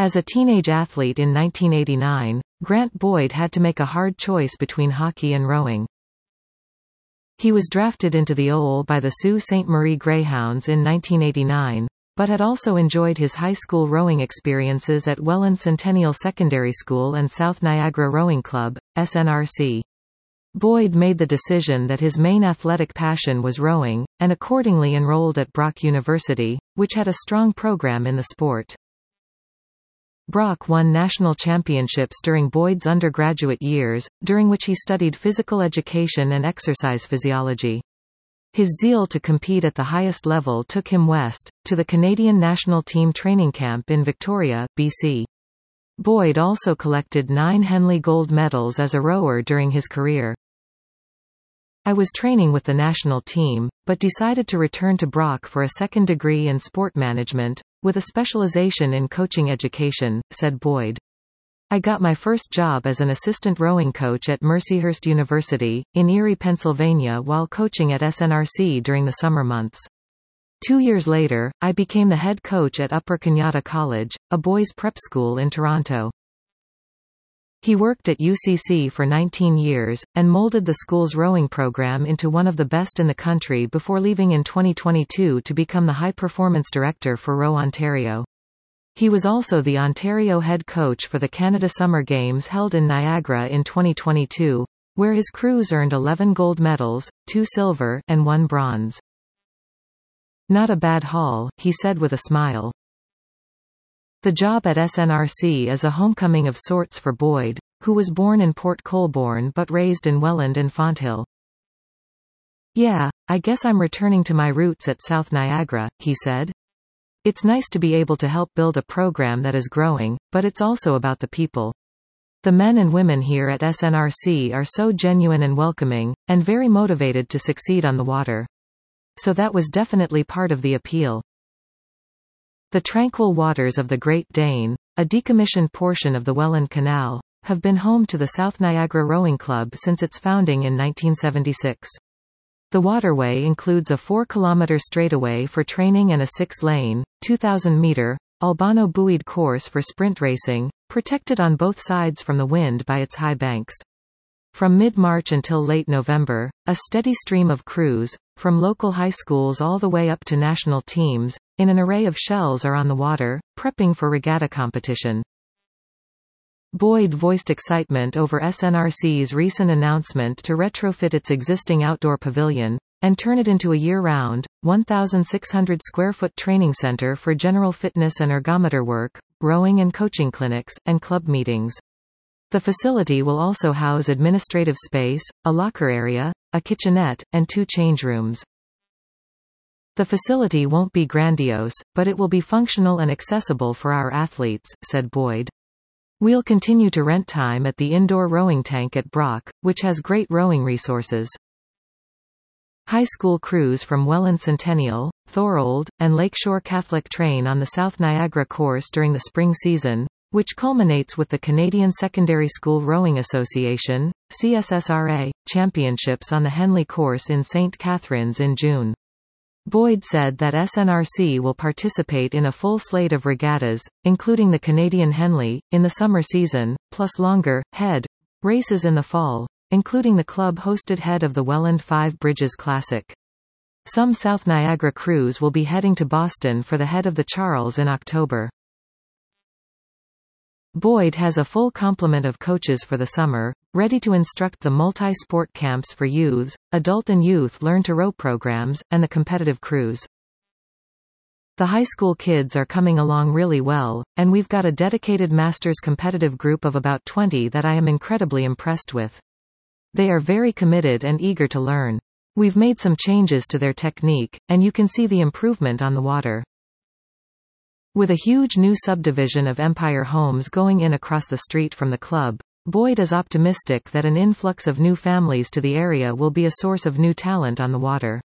As a teenage athlete in 1989, Grant Boyd had to make a hard choice between hockey and rowing. He was drafted into the OL by the Sault Ste. Marie Greyhounds in 1989, but had also enjoyed his high school rowing experiences at Welland Centennial Secondary School and South Niagara Rowing Club, SNRC. Boyd made the decision that his main athletic passion was rowing, and accordingly enrolled at Brock University, which had a strong program in the sport. Brock won national championships during Boyd's undergraduate years, during which he studied physical education and exercise physiology. His zeal to compete at the highest level took him west, to the Canadian national team training camp in Victoria, BC. Boyd also collected 9 Henley gold medals as a rower during his career. I was training with the national team, but decided to return to Brock for a second degree in sport management, with a specialization in coaching education, said Boyd. I got my first job as an assistant rowing coach at Mercyhurst University, in Erie, Pennsylvania while coaching at SNRC during the summer months. 2 years later, I became the head coach at Upper Kenyatta College, a boys' prep school in Toronto. He worked at UCC for 19 years, and molded the school's rowing program into one of the best in the country before leaving in 2022 to become the high-performance director for Row Ontario. He was also the Ontario head coach for the Canada Summer Games held in Niagara in 2022, where his crews earned 11 gold medals, 2 silver, and 1 bronze. Not a bad haul, he said with a smile. The job at SNRC is a homecoming of sorts for Boyd, who was born in Port Colborne but raised in Welland and Fonthill. Yeah, I guess I'm returning to my roots at South Niagara, he said. It's nice to be able to help build a program that is growing, but it's also about the people. The men and women here at SNRC are so genuine and welcoming, and very motivated to succeed on the water. So that was definitely part of the appeal. The tranquil waters of the Great Dane, a decommissioned portion of the Welland Canal, have been home to the South Niagara Rowing Club since its founding in 1976. The waterway includes a 4-kilometre straightaway for training and a 6-lane, 2,000-metre, Albano buoyed course for sprint racing, protected on both sides from the wind by its high banks. From mid-March until late November, a steady stream of crews, from local high schools all the way up to national teams, in an array of shells are on the water, prepping for regatta competition. Boyd voiced excitement over SNRC's recent announcement to retrofit its existing outdoor pavilion, and turn it into a year-round, 1,600-square-foot training center for general fitness and ergometer work, rowing and coaching clinics, and club meetings. The facility will also house administrative space, a locker area, a kitchenette, and 2 change rooms. The facility won't be grandiose, but it will be functional and accessible for our athletes, said Boyd. We'll continue to rent time at the indoor rowing tank at Brock, which has great rowing resources. High school crews from Welland Centennial, Thorold, and Lakeshore Catholic train on the South Niagara course during the spring season, which culminates with the Canadian Secondary School Rowing Association, CSSRA, championships on the Henley course in St. Catharines in June. Boyd said that SNRC will participate in a full slate of regattas, including the Canadian Henley, in the summer season, plus longer, head races in the fall, including the club-hosted head of the Welland Five Bridges Classic. Some South Niagara crews will be heading to Boston for the head of the Charles in October. Boyd has a full complement of coaches for the summer, ready to instruct the multi-sport camps for youths, adult and youth learn-to-row programs, and the competitive crews. The high school kids are coming along really well, and we've got a dedicated masters competitive group of about 20 that I am incredibly impressed with. They are very committed and eager to learn. We've made some changes to their technique, and you can see the improvement on the water. With a huge new subdivision of Empire Homes going in across the street from the club, Boyd is optimistic that an influx of new families to the area will be a source of new talent on the water.